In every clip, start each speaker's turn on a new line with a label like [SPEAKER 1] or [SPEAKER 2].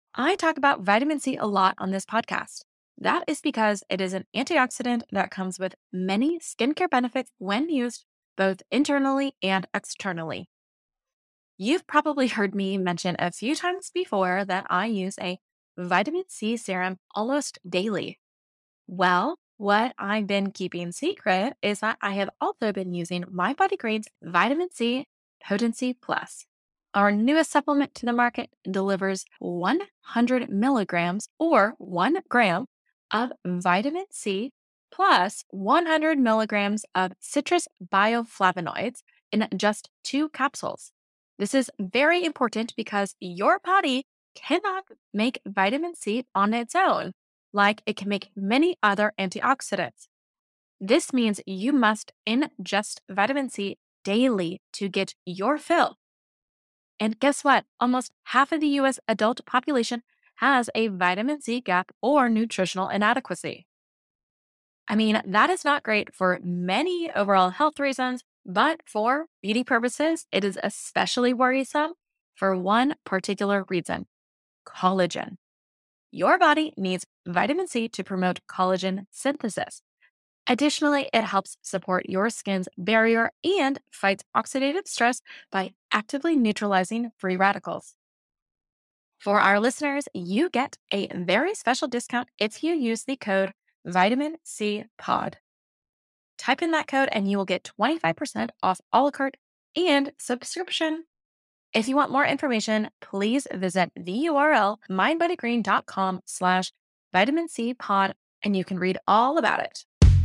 [SPEAKER 1] I talk about vitamin C a lot on this podcast. That is because it is an antioxidant that comes with many skincare benefits when used both internally and externally. You've probably heard me mention a few times before that I use a vitamin C serum almost daily. Well, what I've been keeping secret is that I have also been using My Body Green's Vitamin C Potency Plus. Our newest supplement to the market delivers 100 milligrams or 1 gram of vitamin C plus 100 milligrams of citrus bioflavonoids in just 2 capsules. This is very important because your body cannot make vitamin C on its own like it can make many other antioxidants. This means you must ingest vitamin C daily to get your fill. And guess what? Almost half of the US adult population has a vitamin C gap or nutritional inadequacy. I mean, that is not great for many overall health reasons, but for beauty purposes, it is especially worrisome for one particular reason: collagen. Your body needs vitamin C to promote collagen synthesis. Additionally, it helps support your skin's barrier and fights oxidative stress by actively neutralizing free radicals. For our listeners, you get a very special discount if you use the code Vitamin C Pod. Type in that code and you will get 25% off a la carte and subscription. If you want more information, please visit the URL mindbodygreen.com/vitamin C pod and you can read all about it.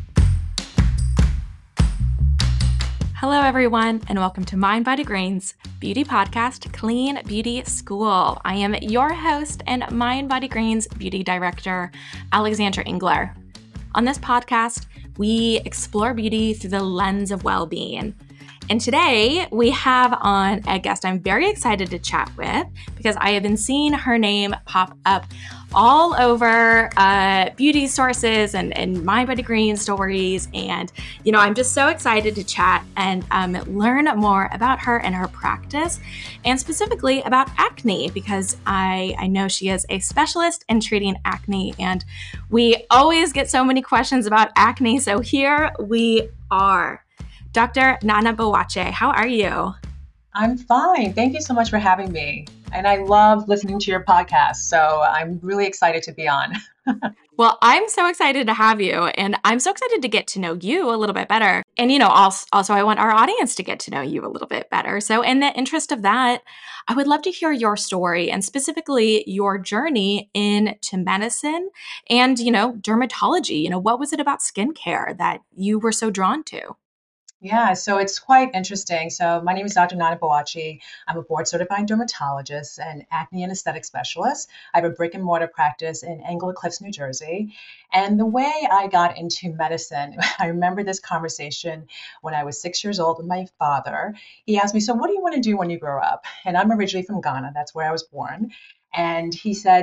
[SPEAKER 2] Hello, everyone, and welcome to Mind Body Green's beauty podcast, Clean Beauty School. I am your host and Mind Body Green's beauty director, Alexandra Engler. On this podcast, we explore beauty through the lens of well-being. And today we have on a guest I'm very excited to chat with because I have been seeing her name pop up all over beauty sources and My Body Green stories. And, I'm just so excited to chat and learn more about her and her practice, and specifically about acne, because I know she is a specialist in treating acne. And we always get so many questions about acne. So here we are. Dr. Nana Boakye, how are you?
[SPEAKER 3] I'm fine. Thank you so much for having me. And I love listening to your podcast, so I'm really excited to be on.
[SPEAKER 2] Well, I'm so excited to have you, and I'm so excited to get to know you a little bit better. And, also I want our audience to get to know you a little bit better. So in the interest of that, I would love to hear your story and specifically your journey into medicine and, dermatology. What was it about skincare that you were so drawn to?
[SPEAKER 3] Yeah, so it's quite interesting. So my name is Dr. Nana Boakye. I'm a board certified dermatologist and acne and aesthetic specialist. I have a brick and mortar practice in Englewood Cliffs, New Jersey. And the way I got into medicine, I remember this conversation when I was 6 years old with my father. He asked me, "So what do you want to do when you grow up?" And I'm originally from Ghana. That's where I was born. And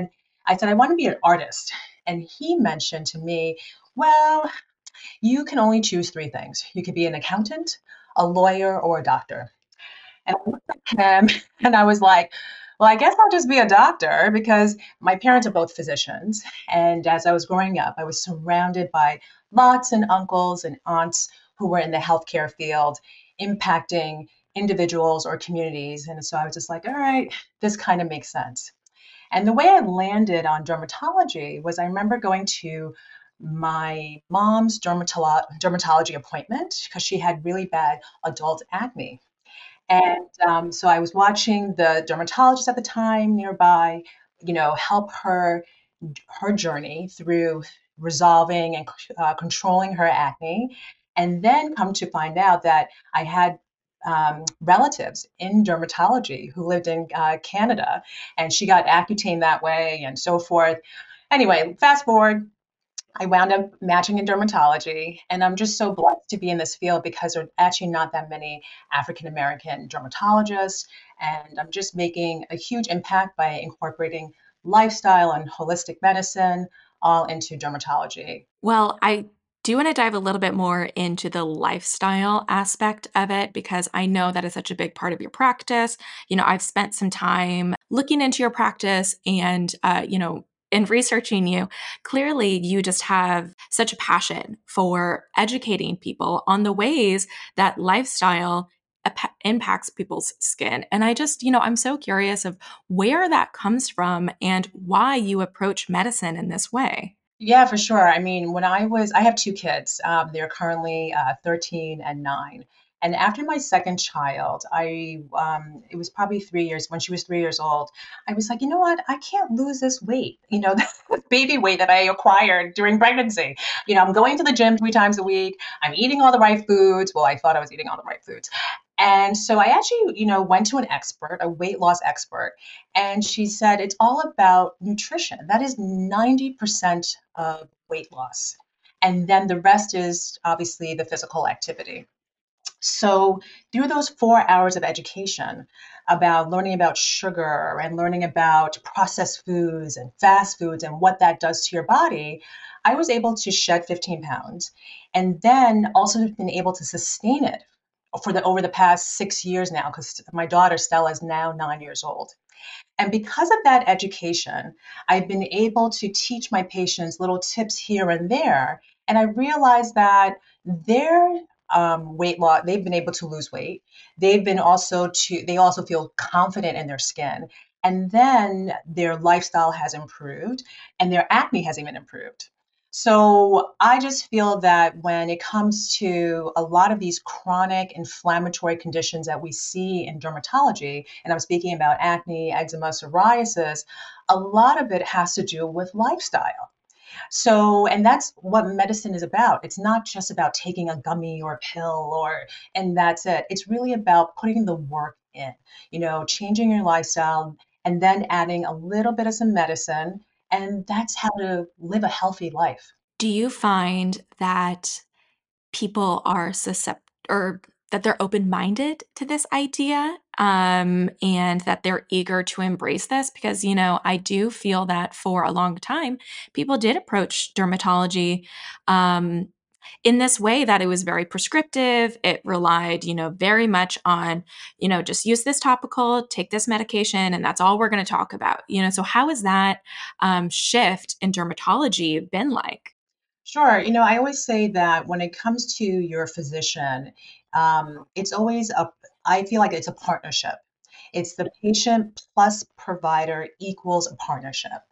[SPEAKER 3] I said, "I want to be an artist." And he mentioned to me, "Well, you can only choose three things. You could be an accountant, a lawyer, or a doctor." And I looked at him and I was like, well, I guess I'll just be a doctor because my parents are both physicians. And as I was growing up, I was surrounded by lots and uncles and aunts who were in the healthcare field, impacting individuals or communities. And so I was just like, all right, this kind of makes sense. And the way I landed on dermatology was I remember going to my mom's dermatology appointment because she had really bad adult acne. And so I was watching the dermatologist at the time nearby, help her journey through resolving and controlling her acne. And then come to find out that I had relatives in dermatology who lived in Canada, and she got Accutane that way and so forth. Anyway, fast forward, I wound up matching in dermatology, and I'm just so blessed to be in this field because there are actually not that many African American dermatologists, and I'm just making a huge impact by incorporating lifestyle and holistic medicine all into dermatology.
[SPEAKER 2] Well, I do want to dive a little bit more into the lifestyle aspect of it because I know that is such a big part of your practice. I've spent some time looking into your practice and, in researching you, clearly you just have such a passion for educating people on the ways that lifestyle impacts people's skin. And I just, I'm so curious of where that comes from and why you approach medicine in this way.
[SPEAKER 3] Yeah, for sure. I mean, I have two kids. They're currently 13 and 9. And after my second child, it was probably 3 years, when she was 3 years old, I was like, you know what? I can't lose this weight, the baby weight that I acquired during pregnancy. I'm going to the gym 3 times a week. I'm eating all the right foods. Well, I thought I was eating all the right foods. And so I actually, went to an expert, a weight loss expert, and she said it's all about nutrition. That is 90% of weight loss. And then the rest is obviously the physical activity. So, through those 4 hours of education about learning about sugar and learning about processed foods and fast foods and what that does to your body, I was able to shed 15 pounds and then also been able to sustain it for the over the past 6 years now, because my daughter Stella is now 9 years old. And because of that education, I've been able to teach my patients little tips here and there. And I realized that their weight loss, they've been able to lose weight. They also feel confident in their skin. And then their lifestyle has improved and their acne has even improved. So I just feel that when it comes to a lot of these chronic inflammatory conditions that we see in dermatology, and I'm speaking about acne, eczema, psoriasis, a lot of it has to do with lifestyle. So, and that's what medicine is about. It's not just about taking a gummy or a pill and that's it. It's really about putting the work in, changing your lifestyle and then adding a little bit of some medicine. And that's how to live a healthy life.
[SPEAKER 2] Do you find that people are susceptible or that they're open-minded to this idea, and that they're eager to embrace this? Because, I do feel that for a long time, people did approach dermatology, um, in this way that it was very prescriptive. It relied, very much on, just use this topical, take this medication, and that's all we're going to talk about. So how has that shift in dermatology been like?
[SPEAKER 3] Sure. I always say that when it comes to your physician, it's always I feel like it's a partnership. It's the patient plus provider equals a partnership.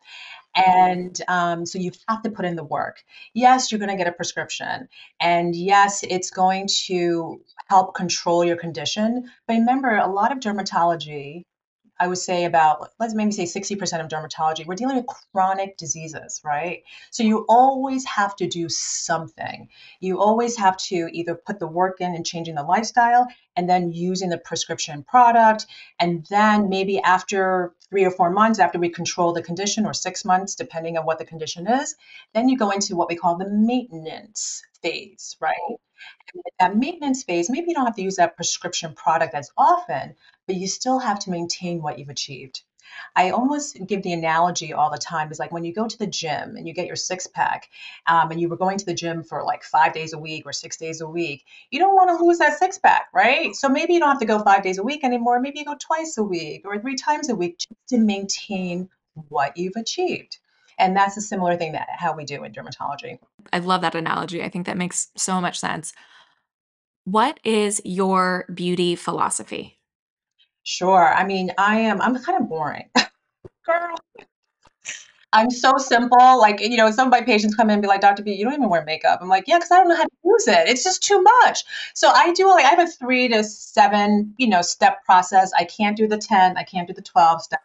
[SPEAKER 3] And so you have to put in the work. Yes, you're going to get a prescription. And yes, it's going to help control your condition. But remember, a lot of dermatology, I would say about, let's maybe say 60% of dermatology, we're dealing with chronic diseases, right? So you always have to do something. You always have to either put the work in and changing the lifestyle and then using the prescription product. And then maybe after 3 or 4 months, after we control the condition, or 6 months, depending on what the condition is, then you go into what we call the maintenance phase, right? That maintenance phase, maybe you don't have to use that prescription product as often, but you still have to maintain what you've achieved. I almost give the analogy all the time is like when you go to the gym and you get your six pack, and you were going to the gym for like 5 days a week or 6 days a week, you don't want to lose that six pack, right? So maybe you don't have to go 5 days a week anymore. Maybe you go twice a week or 3 times a week just to maintain what you've achieved. And that's a similar thing that how we do in dermatology.
[SPEAKER 2] I love that analogy. I think that makes so much sense. What is your beauty philosophy?
[SPEAKER 3] Sure. I mean, I'm kind of boring. Girl. I'm so simple. Like, some of my patients come in and be like, Dr. B, you don't even wear makeup. I'm like, yeah, because I don't know how to use it. It's just too much. So I have a 3 to 7, step process. I can't do the 10. I can't do the 12 steps.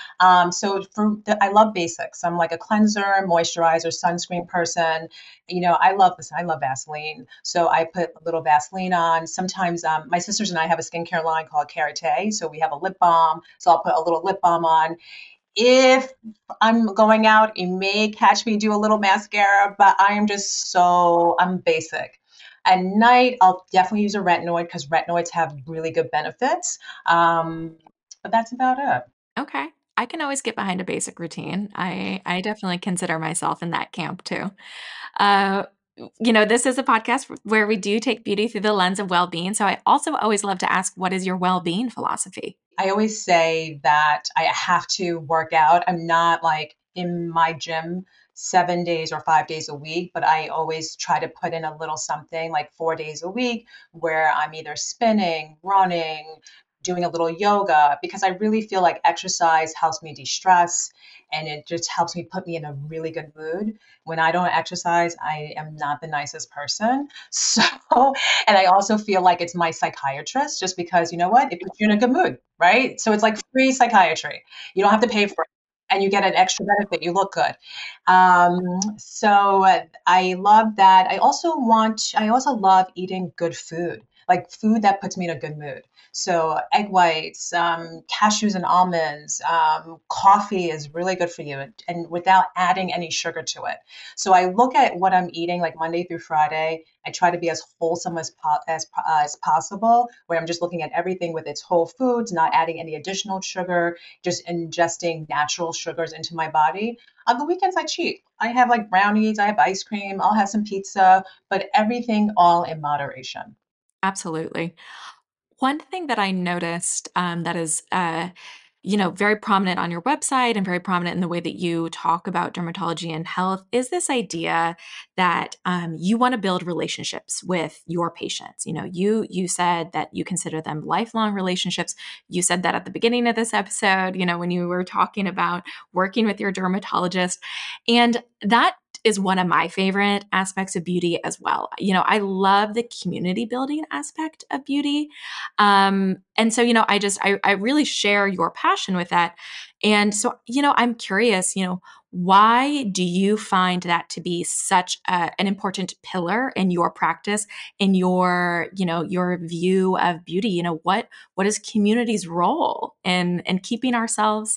[SPEAKER 3] I love basics. I'm like a cleanser, moisturizer, sunscreen person. I love this. I love Vaseline. So I put a little Vaseline on. Sometimes my sisters and I have a skincare line called Karité. So we have a lip balm. So I'll put a little lip balm on. If I'm going out, you may catch me do a little mascara, but I'm basic. At night, I'll definitely use a retinoid because retinoids have really good benefits. But that's about it.
[SPEAKER 2] Okay. I can always get behind a basic routine. I definitely consider myself in that camp too. Uh, this is a podcast where we do take beauty through the lens of well-being. So I also always love to ask, what is your well-being philosophy?
[SPEAKER 3] I always say that I have to work out. I'm not like in my gym 7 days or 5 days a week, but I always try to put in a little something like 4 days a week where I'm either spinning, running, doing a little yoga, because I really feel like exercise helps me de-stress and it just helps me put me in a really good mood. When I don't exercise, I am not the nicest person. So, and I also feel like it's my psychiatrist just because you know what? It puts you in a good mood, right? So it's like free psychiatry. You don't have to pay for it. And you get an extra benefit. You look good. So I love that. I also love eating good food, like food that puts me in a good mood. So egg whites, cashews and almonds, coffee is really good for you, and without adding any sugar to it. So I look at what I'm eating like Monday through Friday. I try to be as wholesome as possible, where I'm just looking at everything with its whole foods, not adding any additional sugar, just ingesting natural sugars into my body. On the weekends, I cheat. I have like brownies, I have ice cream, I'll have some pizza, but everything all in moderation.
[SPEAKER 2] Absolutely. One thing that I noticed, that is, very prominent on your website and very prominent in the way that you talk about dermatology and health is this idea that you want to build relationships with your patients. You said that you consider them lifelong relationships. You said that at the beginning of this episode, when you were talking about working with your dermatologist, and that is one of my favorite aspects of beauty as well. I love the community building aspect of beauty. And so, I really share your passion with that. And so, I'm curious, why do you find that to be such an important pillar in your practice, in your view of beauty? What is community's role in keeping ourselves,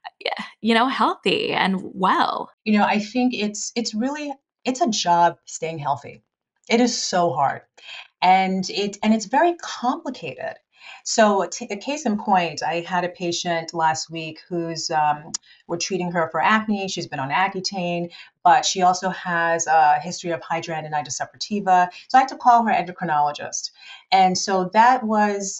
[SPEAKER 2] healthy and well?
[SPEAKER 3] I think it's a job staying healthy. It is so hard. And it's very complicated. So, a case in point, I had a patient last week who's we're treating her for acne. She's been on Accutane, but she also has a history of hidradenitis suppurativa. So I had to call her endocrinologist, and so that was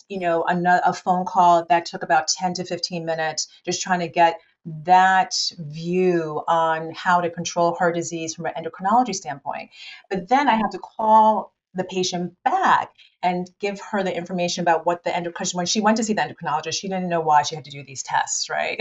[SPEAKER 3] a phone call that took about 10 to 15 minutes, just trying to get that view on how to control her disease from an endocrinology standpoint. But then I had to call the patient back and give her the information about what the endocrinologist, when she went to see the endocrinologist, she didn't know why she had to do these tests, right?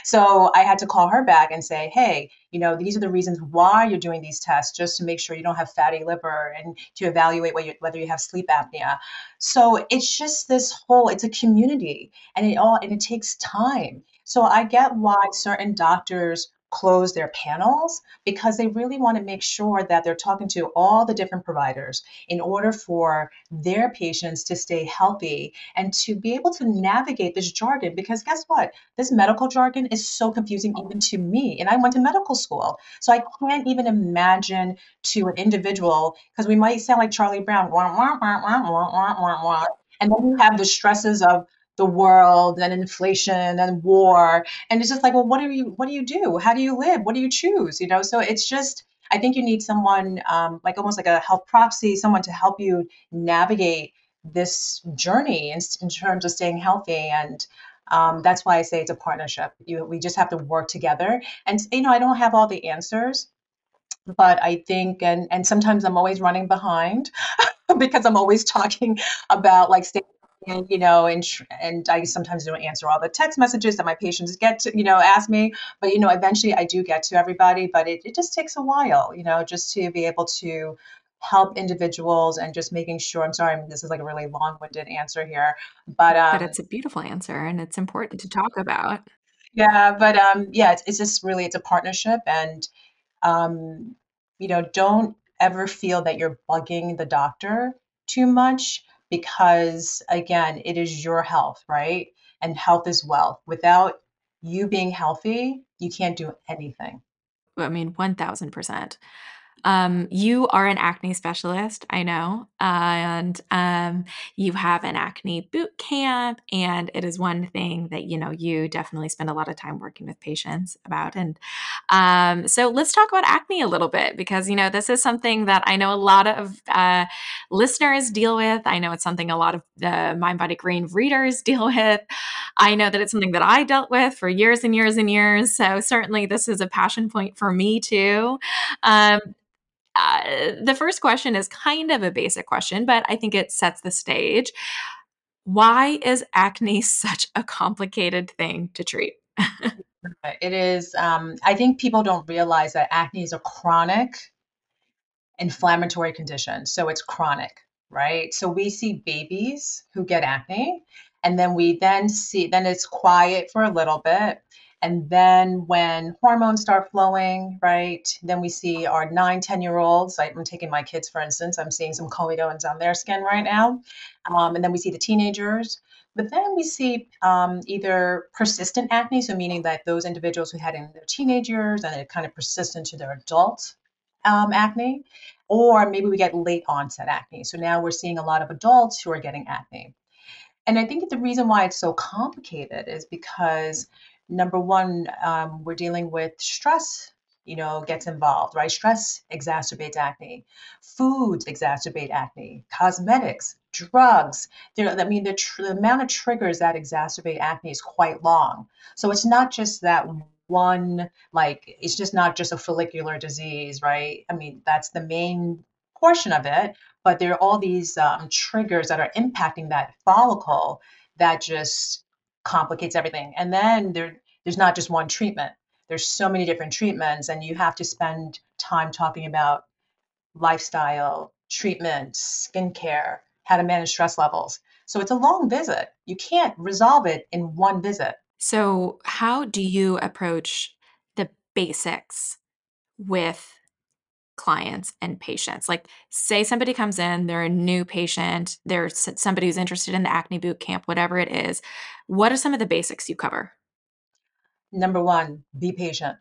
[SPEAKER 3] So I had to call her back and say, hey, these are the reasons why you're doing these tests, just to make sure you don't have fatty liver and to evaluate whether you have sleep apnea. So it's just it's a community, and it takes time. So I get why certain doctors close their panels, because they really want to make sure that they're talking to all the different providers in order for their patients to stay healthy and to be able to navigate this jargon. Because guess what? This medical jargon is so confusing even to me. And I went to medical school. So I can't even imagine to an individual, because we might sound like Charlie Brown, wah, wah, wah, wah, wah, wah, wah, wah. And then you have the stresses of the world and inflation and war. And it's just like, well, what do you do? How do you live? What do you choose? So it's just, I think you need someone, like almost like a health proxy, someone to help you navigate this journey in terms of staying healthy. And that's why I say it's a partnership. We just have to work together. And I don't have all the answers, but I think, and sometimes I'm always running behind because I'm always talking about like staying. And and I sometimes don't answer all the text messages that my patients get to ask me, but eventually I do get to everybody, but it just takes a while, just to be able to help individuals, and just making sure. I'm sorry, this is like a really long-winded answer here, but
[SPEAKER 2] But it's a beautiful answer and it's important to talk about.
[SPEAKER 3] yeah, it's just really, it's a partnership. And um, don't ever feel that you're bugging the doctor too much, because again, it is your health, right? And health is wealth. Without you being healthy, you can't do anything.
[SPEAKER 2] I mean, 1000%. You are an acne specialist, I know, and you have an acne boot camp, and it is one thing that you definitely spend a lot of time working with patients about. And so let's talk about acne a little bit because this is something that I know a lot of listeners deal with. I know it's something a lot of the Mind Body Green readers deal with. I know that it's something that I dealt with for years and years and years. So certainly this is a passion point for me too. Um, the first question is kind of a basic question, but I think it sets the stage. Why is acne such a complicated thing to treat?
[SPEAKER 3] It is, I think people don't realize that acne is a chronic inflammatory condition. So it's chronic, right? So we see babies who get acne, and then then it's quiet for a little bit. And then when hormones start flowing, right, then we see our 9, 10-year-olds. Like I'm taking my kids, for instance, I'm seeing some comedones on their skin right now. And then we see the teenagers. But then we see either persistent acne, so meaning that those individuals who had in their teenagers and it kind of persists into their adult acne, or maybe we get late onset acne. So now we're seeing a lot of adults who are getting acne. And I think the reason why it's so complicated is because number one, we're dealing with stress, gets involved, right? Stress exacerbates acne. Foods exacerbate acne. Cosmetics, drugs. The amount of triggers that exacerbate acne is quite long. So it's not just that one, like, it's just not just a follicular disease, right? I mean, that's the main portion of it, but there are all these triggers that are impacting that follicle that just complicates everything. And then there's not just one treatment. There's so many different treatments, and you have to spend time talking about lifestyle, treatment, skincare, how to manage stress levels. So it's a long visit. You can't resolve it in one visit.
[SPEAKER 2] So, how do you approach the basics with clients and patients? Like, say somebody comes in, they're a new patient, they're somebody who's interested in the acne boot camp, whatever it is. What are some of the basics you cover?
[SPEAKER 3] Number one, be patient.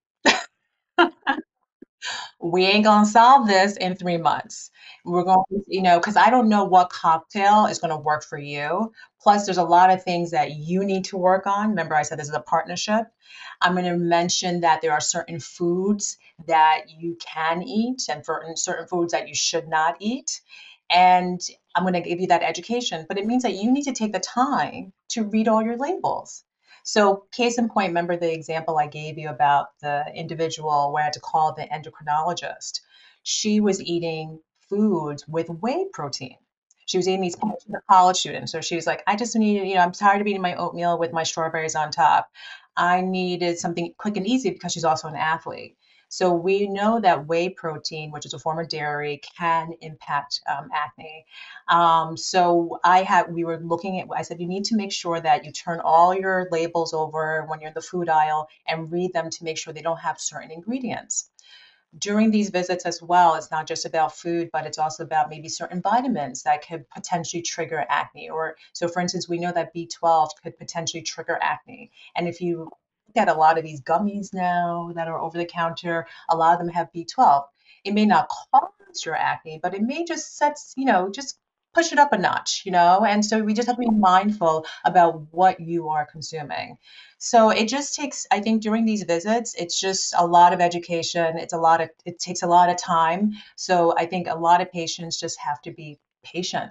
[SPEAKER 3] We ain't gonna solve this in 3 months. We're going to, because I don't know what cocktail is gonna work for you. Plus, there's a lot of things that you need to work on. Remember, I said this is a partnership. I'm gonna mention that there are certain foods that you can eat and certain foods that you should not eat. And I'm gonna give you that education, but it means that you need to take the time to read all your labels. So, case in point, remember the example I gave you about the individual where I had to call the endocrinologist. She was eating foods with whey protein. She was eating these, she's a college student. So she was like, I just need, I'm tired of eating my oatmeal with my strawberries on top. I needed something quick and easy because she's also an athlete. So we know that whey protein, which is a form of dairy, can impact acne. We were looking at, I said, you need to make sure that you turn all your labels over when you're in the food aisle and read them to make sure they don't have certain ingredients. During these visits as well, it's not just about food, but it's also about maybe certain vitamins that could potentially trigger acne. Or so, for instance, we know that B12 could potentially trigger acne. And if you look at a lot of these gummies now that are over the counter, a lot of them have B12. It may not cause your acne, but it may just just push it up a notch, And so we just have to be mindful about what you are consuming. So it just takes, I think during these visits, it's just a lot of education. It takes a lot of time. So I think a lot of patients just have to be patient.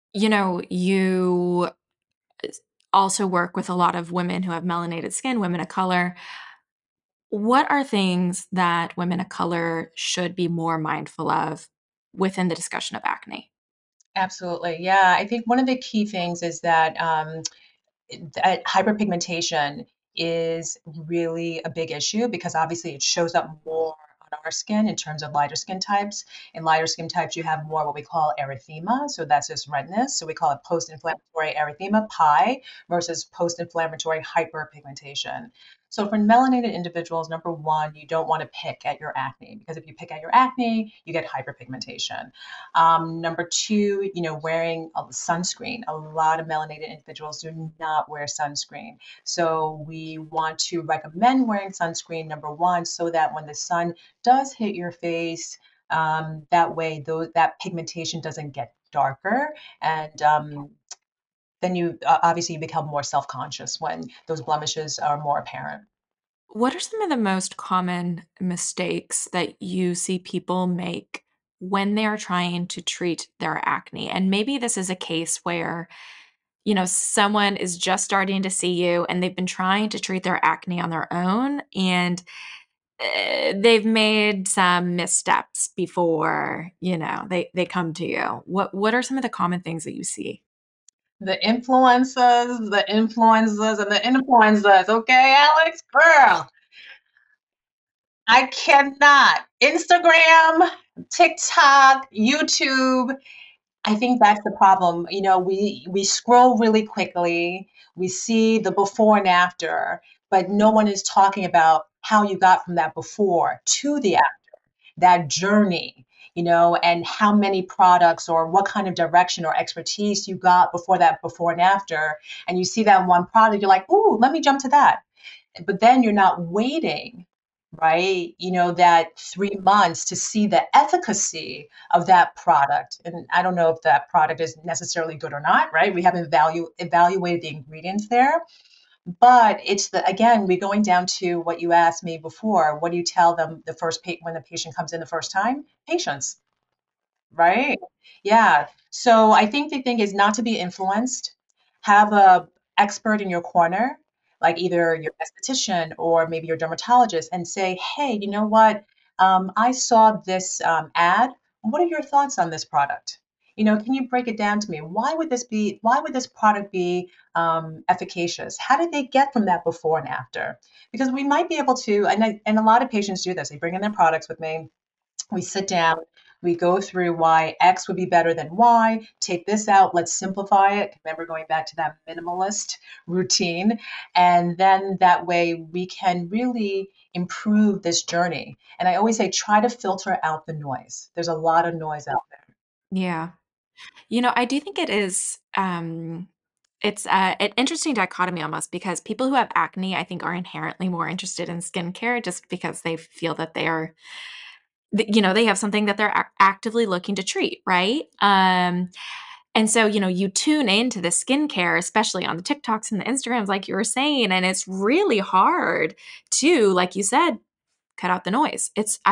[SPEAKER 2] You also work with a lot of women who have melanated skin, women of color. What are things that women of color should be more mindful of within the discussion of acne?
[SPEAKER 3] Absolutely. Yeah. I think one of the key things is that hyperpigmentation is really a big issue because obviously it shows up more on our skin in terms of lighter skin types. In lighter skin types, you have more what we call erythema. So that's just redness. So we call it post-inflammatory erythema, PI, versus post-inflammatory hyperpigmentation. So for melanated individuals, number one, you don't want to pick at your acne because if you pick at your acne, you get hyperpigmentation. Number two, wearing a sunscreen. A lot of melanated individuals do not wear sunscreen. So we want to recommend wearing sunscreen, number one, so that when the sun does hit your face, That way, that pigmentation doesn't get darker, and then you obviously become more self-conscious when those blemishes are more apparent.
[SPEAKER 2] What are some of the most common mistakes that you see people make when they're trying to treat their acne? And maybe this is a case where, someone is just starting to see you and they've been trying to treat their acne on their own and they've made some missteps before, they come to you. What are some of the common things that you see?
[SPEAKER 3] And the influencers. Okay, Alex, girl, I cannot. Instagram, TikTok, YouTube. I think that's the problem. We scroll really quickly. We see the before and after, but no one is talking about how you got from that before to the after, that journey, and how many products or what kind of direction or expertise you got before that before and after. And you see that one product, you're like, ooh, let me jump to that. But then you're not waiting, right? That 3 months to see the efficacy of that product. And I don't know if that product is necessarily good or not, right? We haven't evaluated the ingredients there. But again, we're going down to what you asked me before. What do you tell them when the patient comes in the first time? Patience. Right. Yeah. So I think the thing is not to be influenced. Have a expert in your corner, like either your esthetician or maybe your dermatologist, and say, hey, you know what? I saw this ad. What are your thoughts on this product? Can you break it down to me? Why would this product be efficacious? How did they get from that before and after? Because we might be able to, and a lot of patients do this. They bring in their products with me, we sit down, we go through why X would be better than Y, take this out, let's simplify it. Remember going back to that minimalist routine. And then that way we can really improve this journey. And I always say, try to filter out the noise. There's a lot of noise out there.
[SPEAKER 2] Yeah. I do think it's an interesting dichotomy almost because people who have acne, I think, are inherently more interested in skincare just because they feel that they have something that they're actively looking to treat, right? And so, you tune into the skincare, especially on the TikToks and the Instagrams, like you were saying, and it's really hard to, like you said, cut out the noise.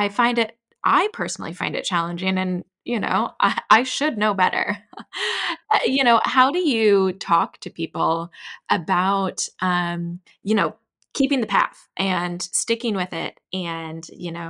[SPEAKER 2] I personally find it challenging and, I should know better. How do you talk to people about, keeping the path and sticking with it and,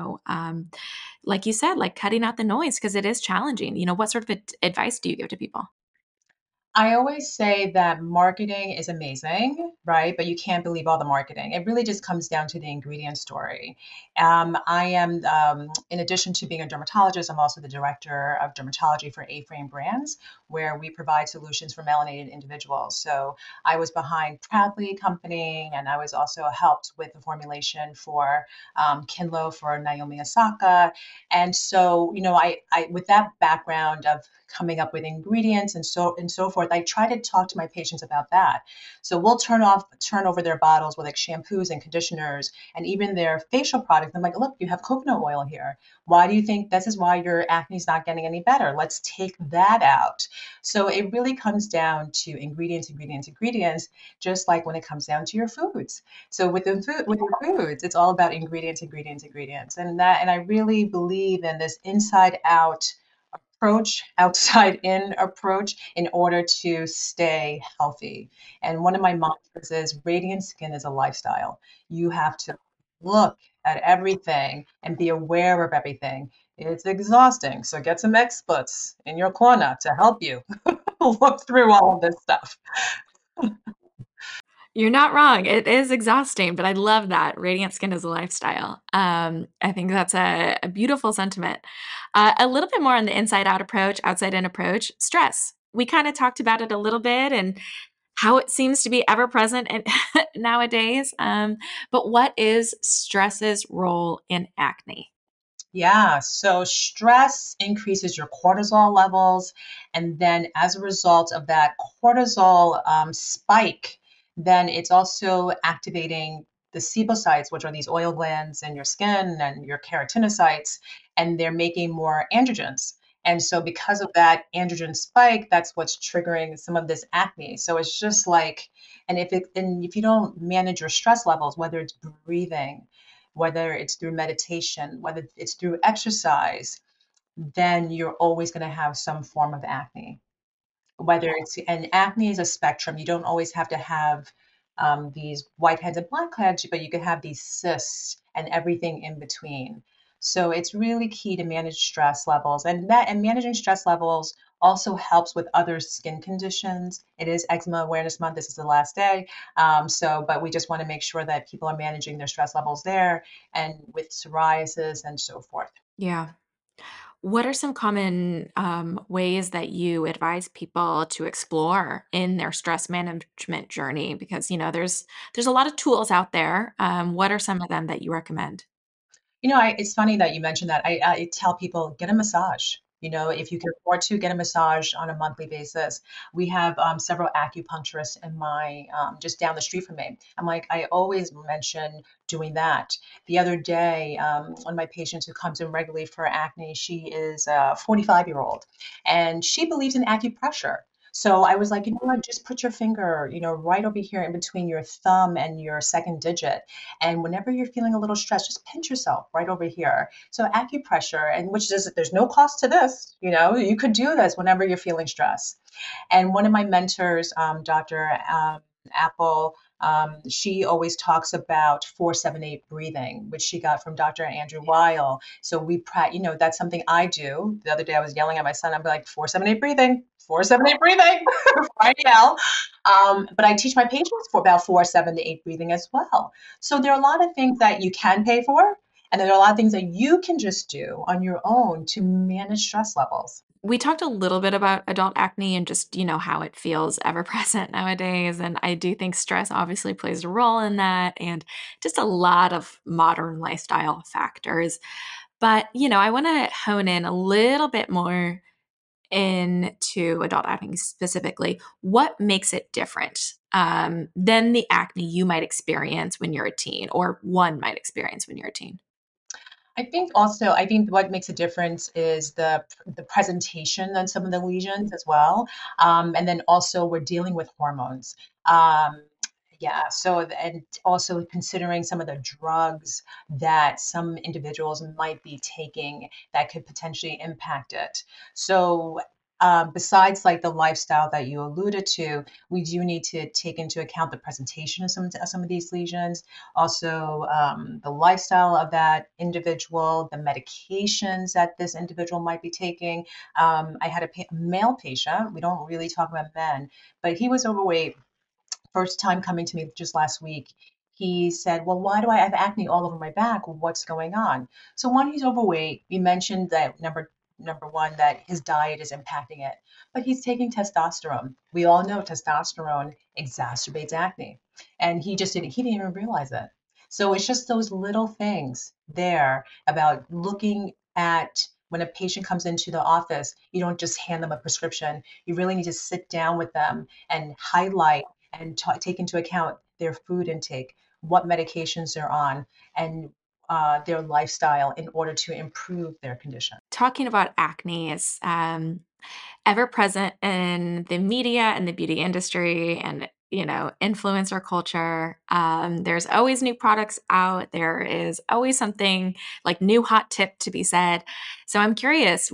[SPEAKER 2] like you said, like cutting out the noise because it is challenging. What sort of advice do you give to people?
[SPEAKER 3] I always say that marketing is amazing, right? But you can't believe all the marketing. It really just comes down to the ingredient story. I am, in addition to being a dermatologist, I'm also the director of dermatology for A-Frame Brands, where we provide solutions for melanated individuals. So I was behind Proudly Company, and I was also helped with the formulation for Kinlo for Naomi Osaka. And so, I with that background of coming up with ingredients and so forth, I try to talk to my patients about that. So we'll turn over their bottles with like shampoos and conditioners and even their facial products. I'm like, look, you have coconut oil here. Why do you think this is why your acne is not getting any better? Let's take that out. So it really comes down to ingredients, just like when it comes down to your foods. So with your foods, it's all about ingredients. And I really believe in this inside out approach, outside in approach in order to stay healthy. And one of my mantras is radiant skin is a lifestyle. You have to look at everything and be aware of everything. It's exhausting. So get some experts in your corner to help you look through all of this stuff.
[SPEAKER 2] You're not wrong. It is exhausting, but I love that. Radiant skin is a lifestyle. I think that's a beautiful sentiment. A little bit more on the inside out approach, outside in approach, stress. We kind of talked about it a little bit and how it seems to be ever present nowadays. But what is stress's role in acne?
[SPEAKER 3] Yeah, so stress increases your cortisol levels. And then as a result of that cortisol spike, then it's also activating the sebocytes, which are these oil glands in your skin and your keratinocytes, and they're making more androgens. And so because of that androgen spike, that's what's triggering some of this acne. So it's just like, and if you don't manage your stress levels, whether it's breathing, whether it's through meditation, whether it's through exercise, then you're always going to have some form of acne. Whether it's, and acne is a spectrum. You don't always have to have these whiteheads and blackheads, but you could have these cysts and everything in between. So it's really key to manage stress levels, and managing stress levels also helps with other skin conditions. It is Eczema Awareness Month. This is the last day, but we just want to make sure that people are managing their stress levels there, and with psoriasis and so forth.
[SPEAKER 2] Yeah. What are some common ways that you advise people to explore in their stress management journey? Because there's a lot of tools out there. What are some of them that you recommend?
[SPEAKER 3] It's funny that you mentioned that. I tell people, get a massage. If you can afford to get a massage on a monthly basis. We have several acupuncturists in my just down the street from me. I always mention doing that. The other day, one of my patients who comes in regularly for acne, she is a 45-year-old, and she believes in acupressure. So I was like, you know what, just put your finger, right over here in between your thumb and your second digit. And whenever you're feeling a little stressed, just pinch yourself right over here. So acupressure, and there's no cost to this. You could do this whenever you're feeling stress. And one of my mentors, Dr. Apple, she always talks about 478 breathing, which she got from Dr. Andrew Weil. So that's something I do. The other day I was yelling at my son. I'm like, 478 breathing, 478 breathing, I yell. But I teach my patients for about 478 breathing as well. So there are a lot of things that you can pay for, and there are a lot of things that you can just do on your own to manage stress levels.
[SPEAKER 2] We talked a little bit about adult acne and just, how it feels ever present nowadays. And I do think stress obviously plays a role in that and just a lot of modern lifestyle factors. But, I want to hone in a little bit more into adult acne specifically. What makes it different than the acne you might experience when you're a teen or one might experience when you're a teen?
[SPEAKER 3] I think what makes a difference is the presentation on some of the lesions as well. And then also we're dealing with hormones. Yeah, so and also considering some of the drugs that some individuals might be taking that could potentially impact it. So besides like the lifestyle that you alluded to, we do need to take into account the presentation of some of these lesions, also the lifestyle of that individual, the medications that this individual might be taking. I had a male patient. We don't really talk about men, but he was overweight. First time coming to me just last week, he said, well, why do I have acne all over my back? What's going on? So one, he's overweight. We mentioned that number one, that his diet is impacting it, but he's taking testosterone. We all know testosterone exacerbates acne, and he didn't even realize it. So it's just those little things there about looking at when a patient comes into the office, you don't just hand them a prescription. You really need to sit down with them and highlight and take into account their food intake, what medications they're on, and their lifestyle in order to improve their condition.
[SPEAKER 2] Talking about acne is ever present in the media and the beauty industry and influencer culture. There's always new products out. There is always something like new hot tip to be said. So I'm curious,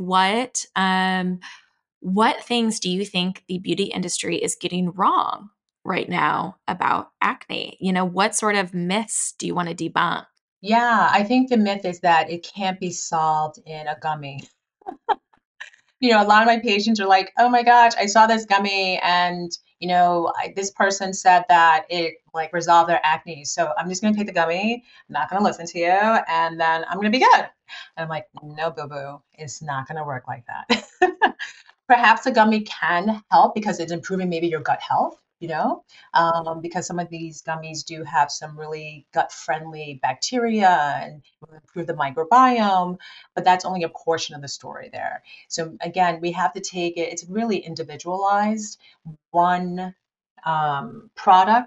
[SPEAKER 2] what things do you think the beauty industry is getting wrong right now about acne? What sort of myths do you want to debunk?
[SPEAKER 3] Yeah, I think the myth is that it can't be solved in a gummy. A lot of my patients are like, oh my gosh, I saw this gummy, and this person said that it like resolved their acne. So I'm just going to take the gummy, I'm not going to listen to you, and then I'm going to be good. And I'm like, no, boo boo, it's not going to work like that. Perhaps a gummy can help because it's improving maybe your gut health, because some of these gummies do have some really gut-friendly bacteria and will improve the microbiome, but that's only a portion of the story there. So again, we have to it's really individualized. One product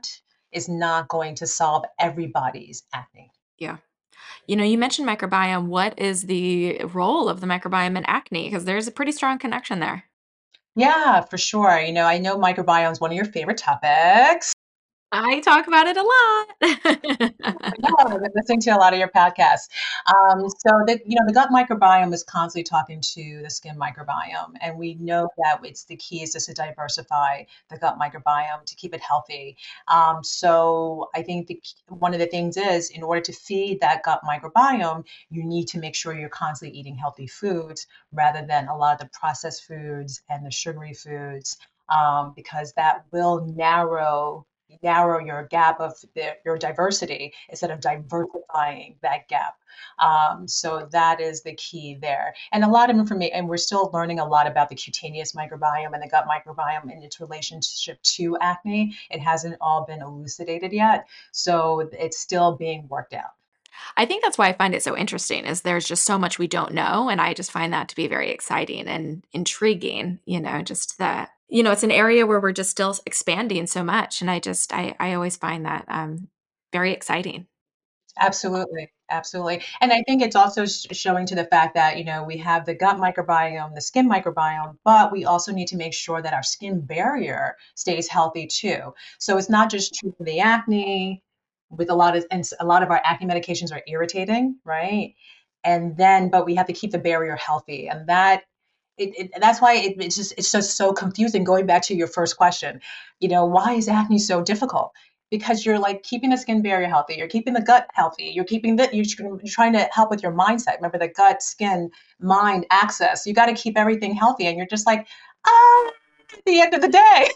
[SPEAKER 3] is not going to solve everybody's acne.
[SPEAKER 2] Yeah. You mentioned microbiome. What is the role of the microbiome in acne? Because there's a pretty strong connection there.
[SPEAKER 3] Yeah, for sure. I know microbiome is one of your favorite topics.
[SPEAKER 2] I talk about it a lot.
[SPEAKER 3] Yeah, I've been listening to a lot of your podcasts. So the gut microbiome is constantly talking to the skin microbiome, and we know that it's the key is just to diversify the gut microbiome to keep it healthy. So I think one of the things is in order to feed that gut microbiome, you need to make sure you're constantly eating healthy foods rather than a lot of the processed foods and the sugary foods, because that will narrow your gap of your diversity instead of diversifying that gap. So that is the key there. And a lot of information, and we're still learning a lot about the cutaneous microbiome and the gut microbiome and its relationship to acne. It hasn't all been elucidated yet. So it's still being worked out.
[SPEAKER 2] I think that's why I find it so interesting is there's just so much we don't know. And I just find that to be very exciting and intriguing, just that, it's an area where we're just still expanding so much. And I always find that very exciting.
[SPEAKER 3] Absolutely, absolutely. And I think it's also showing to the fact that, we have the gut microbiome, the skin microbiome, but we also need to make sure that our skin barrier stays healthy too. So it's not just treating the acne with a lot of our acne medications are irritating, right? And then, but we have to keep the barrier healthy. And that's why it's just so confusing. Going back to your first question, why is acne so difficult? Because you're like keeping the skin barrier healthy, you're keeping the gut healthy, you're trying to help with your mindset. Remember the gut, skin, mind axis. You got to keep everything healthy, and you're just like, at the end of the day.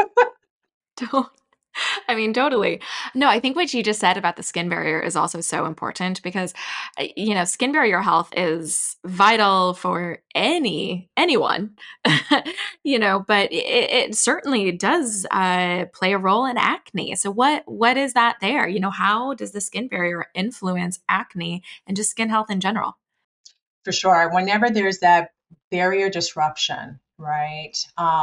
[SPEAKER 2] I mean, totally. No, I think what you just said about the skin barrier is also so important because, skin barrier health is vital for anyone, but it certainly does play a role in acne. So what is that there? How does the skin barrier influence acne and just skin health in general?
[SPEAKER 3] For sure. Whenever there's that barrier disruption, right?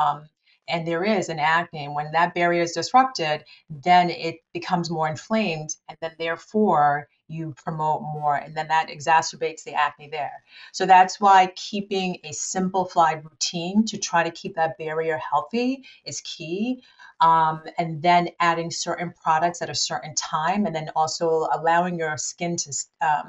[SPEAKER 3] And there is an acne, when that barrier is disrupted, then it becomes more inflamed, and then therefore you promote more, and then that exacerbates the acne there. So that's why keeping a simplified routine to try to keep that barrier healthy is key. And then adding certain products at a certain time, and then also allowing your skin to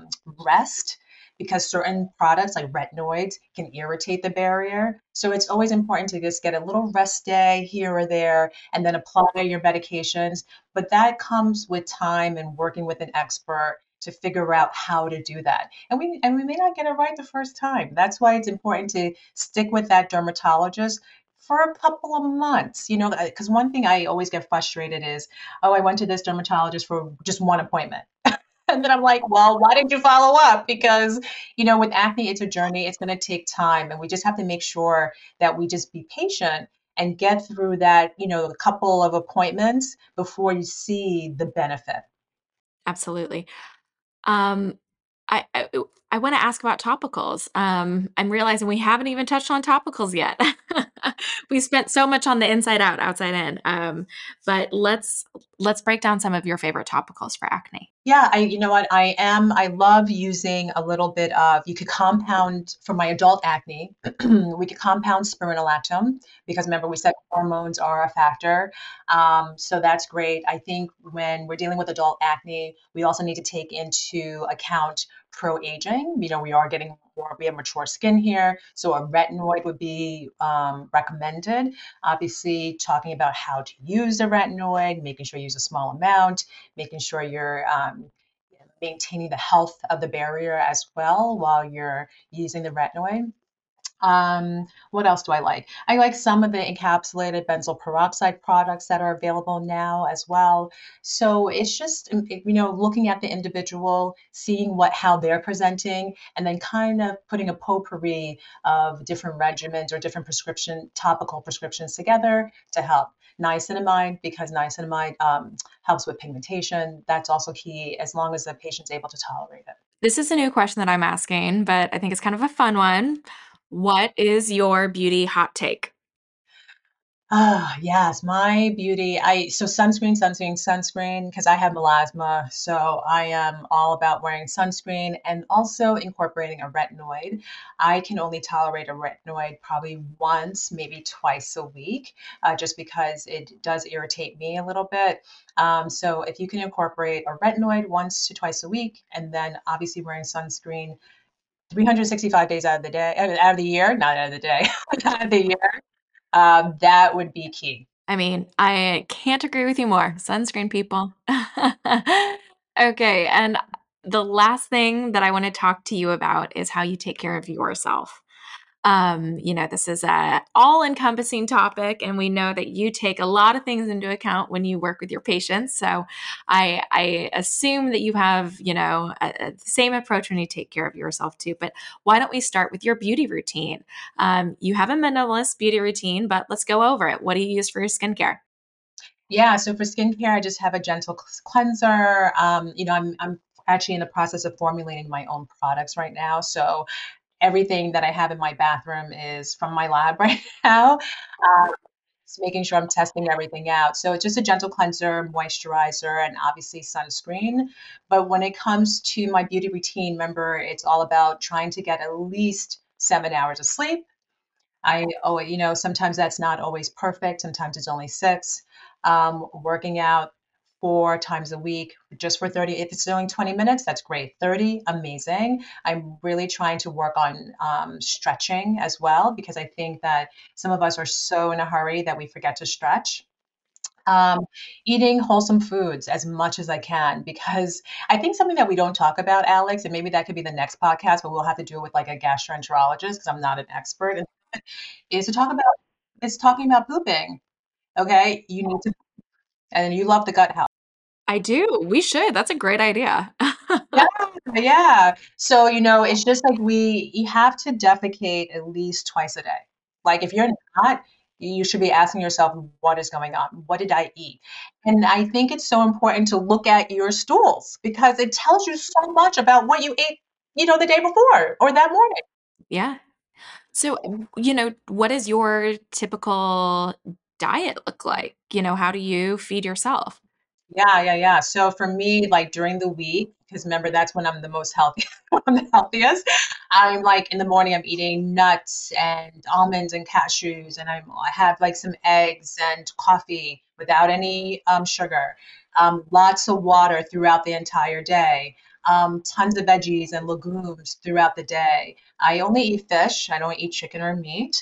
[SPEAKER 3] rest because certain products like retinoids can irritate the barrier. So it's always important to just get a little rest day here or there and then apply your medications. But that comes with time and working with an expert to figure out how to do that. And we may not get it right the first time. That's why it's important to stick with that dermatologist for a couple of months, because one thing I always get frustrated is, oh, I went to this dermatologist for just one appointment. And then I'm like, well, why didn't you follow up? Because, with acne, it's a journey. It's going to take time. And we just have to make sure that we just be patient and get through that, a couple of appointments before you see the benefit.
[SPEAKER 2] Absolutely. Um, I I, I want to ask about topicals. I'm realizing we haven't even touched on topicals yet. We spent so much on the inside out, outside in. But let's break down some of your favorite topicals for acne.
[SPEAKER 3] Yeah, you know what, I love using a little bit of, you could compound for my adult acne, we could compound spironolactone because remember we said hormones are a factor. So that's great. I think when we're dealing with adult acne, we also need to take into account pro-aging. We are getting more, we have mature skin here. So a retinoid would be recommended. Obviously, talking about how to use the retinoid, making sure you use a small amount, making sure you're maintaining the health of the barrier as well while you're using the retinoid. What else do I like? I like some of the encapsulated benzoyl peroxide products that are available now as well. So it's just, looking at the individual, seeing how they're presenting, and then kind of putting a potpourri of different regimens or different topical prescriptions together to help. Niacinamide, because niacinamide helps with pigmentation. That's also key as long as the patient's able to tolerate it.
[SPEAKER 2] This is a new question that I'm asking, but I think it's kind of a fun one. What is your beauty hot take?
[SPEAKER 3] Ah, yes, my beauty. So sunscreen, sunscreen, sunscreen, because I have melasma. So I am all about wearing sunscreen and also incorporating a retinoid. I can only tolerate a retinoid probably once, maybe twice a week, just because it does irritate me a little bit. So if you can incorporate a retinoid once to twice a week, and then obviously wearing sunscreen 365 days out of the day, out of the year, not out of the day, out of the year, that would be key.
[SPEAKER 2] I mean, I can't agree with you more. Sunscreen, people. Okay, and the last thing that I want to talk to you about is how you take care of yourself. This is a all-encompassing topic, and we know that you take a lot of things into account when you work with your patients. So I assume that you have, the same approach when you take care of yourself too. But why don't we start with your beauty routine? You have a minimalist beauty routine, but let's go over it. What do you use for your skincare?
[SPEAKER 3] Yeah, so for skincare, I just have a gentle cleanser. I'm actually in the process of formulating my own products right now. So everything that I have in my bathroom is from my lab right now. Just making sure I'm testing everything out. So it's just a gentle cleanser, moisturizer, and obviously sunscreen. But when it comes to my beauty routine, remember, it's all about trying to get at least 7 hours of sleep. Sometimes that's not always perfect. Sometimes it's only six. Working out 4 times a week just for 30. If it's only 20 minutes, that's great. 30, amazing. I'm really trying to work on stretching as well because I think that some of us are so in a hurry that we forget to stretch. Um, Eating wholesome foods as much as I can because I think something that we don't talk about, Alex, and maybe that could be the next podcast, but we'll have to do it with like a gastroenterologist because I'm not an expert is to talk about is talking about pooping. Okay, you need to, and you love the gut health.
[SPEAKER 2] I do. We should. That's a great idea.
[SPEAKER 3] Yeah, yeah. So it's just like you have to defecate at least twice a day. Like if you're not, you should be asking yourself, what is going on? What did I eat? And I think it's so important to look at your stools because it tells you so much about what you ate, the day before or that morning.
[SPEAKER 2] Yeah. So, what does your typical diet look like? How do you feed yourself?
[SPEAKER 3] Yeah, yeah, yeah. So for me, like during the week, because remember that's when I'm the most healthy, I'm the healthiest. I'm like in the morning, I'm eating nuts and almonds and cashews, and I have like some eggs and coffee without any sugar. Lots of water throughout the entire day. Tons of veggies and legumes throughout the day. I only eat fish. I don't eat chicken or meat.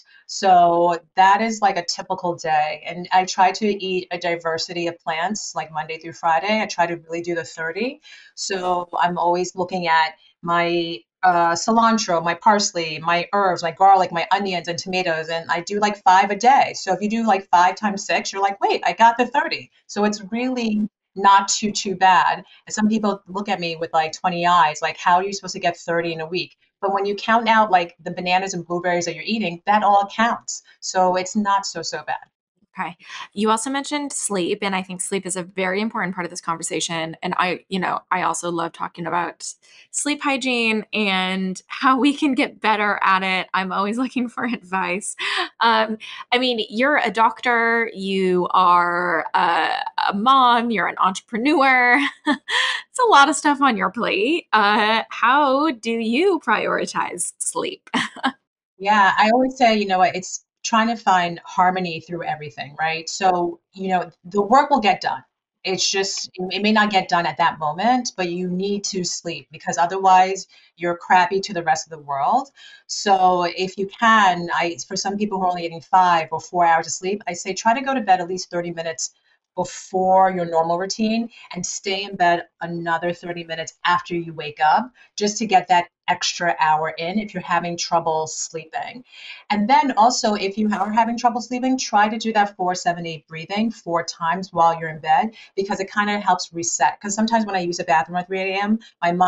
[SPEAKER 3] So that is like a typical day. And I try to eat a diversity of plants like Monday through Friday. I try to really do the 30. So I'm always looking at my cilantro, my parsley, my herbs, my garlic, my onions, and tomatoes. And I do like five a day. So if you do like 5 times 6, you're like, wait, I got the 30. So it's really not too bad. And some people look at me with like 20 eyes, like, how are you supposed to get 30 in a week? But when you count out like the bananas and blueberries that you're eating, that all counts. So it's not so bad.
[SPEAKER 2] Okay. You also mentioned sleep, and I think sleep is a very important part of this conversation. And I also love talking about sleep hygiene and how we can get better at it. I'm always looking for advice. I mean, you're a doctor, you are a mom, you're an entrepreneur. It's a lot of stuff on your plate. How do you prioritize sleep?
[SPEAKER 3] Yeah, I always say, you know what, it's trying to find harmony through everything, right? So, the work will get done. It's just, it may not get done at that moment, but you need to sleep because otherwise you're crappy to the rest of the world. So, if you can, for some people who are only getting 5 or 4 hours of sleep, I say try to go to bed at least 30 minutes before your normal routine and stay in bed another 30 minutes after you wake up just to get that extra hour in if you're having trouble sleeping. And then also, if you are having trouble sleeping, try to do that 4-7-8 breathing 4 times while you're in bed because it kind of helps reset. Because sometimes when I use the bathroom at 3 a.m.,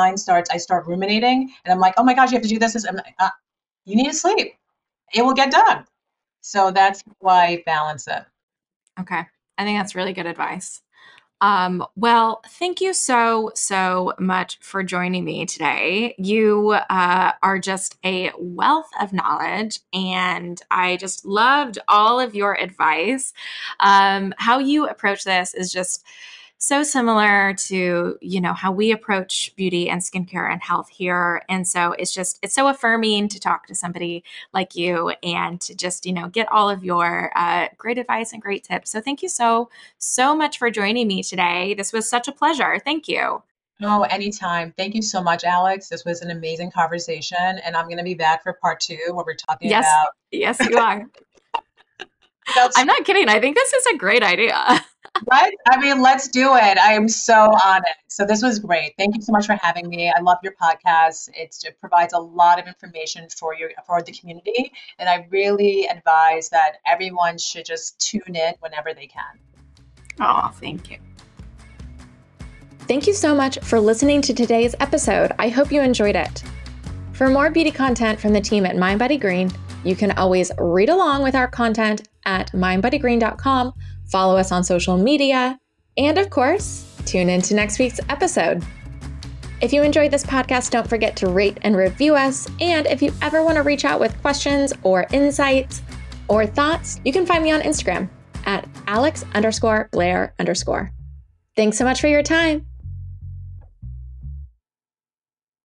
[SPEAKER 3] I start ruminating and I'm like, oh my gosh, you have to do this. I'm like, you need to sleep. It will get done. So that's why I balance it.
[SPEAKER 2] Okay. I think that's really good advice. Well, thank you so much for joining me today. You are just a wealth of knowledge, and I just loved all of your advice. How you approach this is just so similar to, how we approach beauty and skincare and health here. And so it's so affirming to talk to somebody like you and to just, get all of your great advice and great tips. So thank you so much for joining me today. This was such a pleasure. Thank you.
[SPEAKER 3] Oh, anytime. Thank you so much, Alex. This was an amazing conversation, and I'm going to be back for part 2 where we're talking
[SPEAKER 2] Yes,
[SPEAKER 3] about
[SPEAKER 2] yes, you are.
[SPEAKER 3] about
[SPEAKER 2] I'm not kidding. I think this is a great idea.
[SPEAKER 3] what? I mean, let's do it. I am so on it. So this was great. Thank you so much for having me. I love your podcast. It provides a lot of information for the community, and I really advise that everyone should just tune in whenever they can.
[SPEAKER 2] Oh, thank you.
[SPEAKER 1] Thank you so much for listening to today's episode. I hope you enjoyed it. For more beauty content from the team at Mind Body Green, you can always read along with our content at mindbodygreen.com, follow us on social media, and of course, tune in to next week's episode. If you enjoyed this podcast, don't forget to rate and review us. And if you ever want to reach out with questions or insights or thoughts, you can find me on Instagram at Alex_Blair_. Thanks so much for your time.